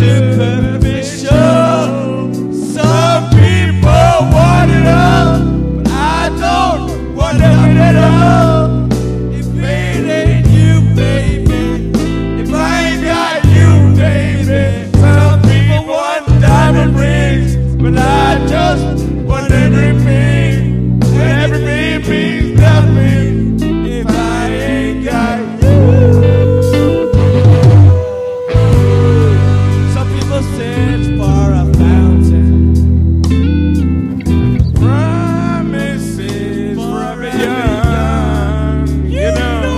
superficial. Some people want it all, but I don't want it at all. If it ain't you, baby, if I ain't got you, baby. Some people want diamond rings, but I just want everything. Everything means nothing if I ain't got you. Some people search for a fountain, promises from young, you know.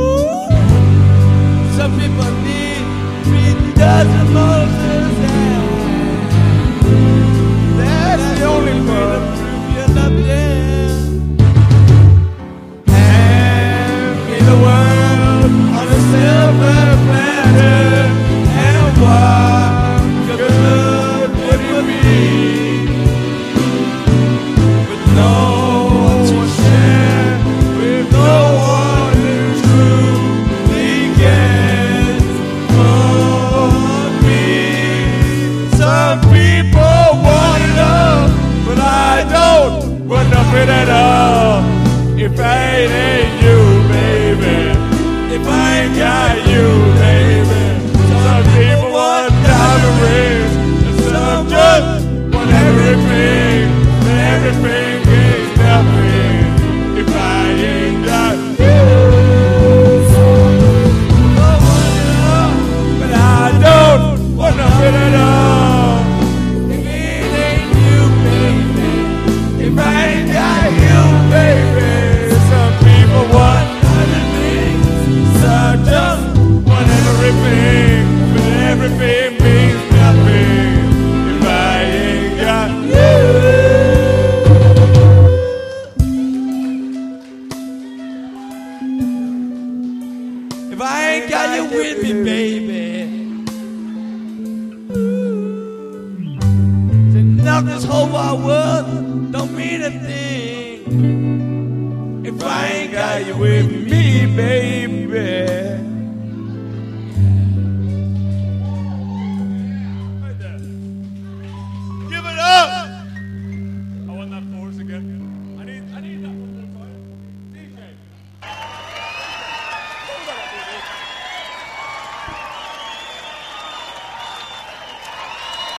Some people need 3 dozen Moses, and that's the only way to prove you love them. Hand me the world on a silver platter, and what good would it be with no one to share, with no one who truly cares for me? Some people want it all, but I don't want nothing at all. If I ain't you, baby, if I ain't got you, baby. Some people want diamond rings, and some just want everything, but everything means nothing if I ain't got you. I want it all, but I don't want nothing at all. If it ain't you, baby, if I ain't got you, baby. Some people want other things, some just want everything, but everything means nothing if I ain't got you. If I ain't got you with me, baby, then nothing this whole wide world don't mean a thing. If I ain't got you with me, baby.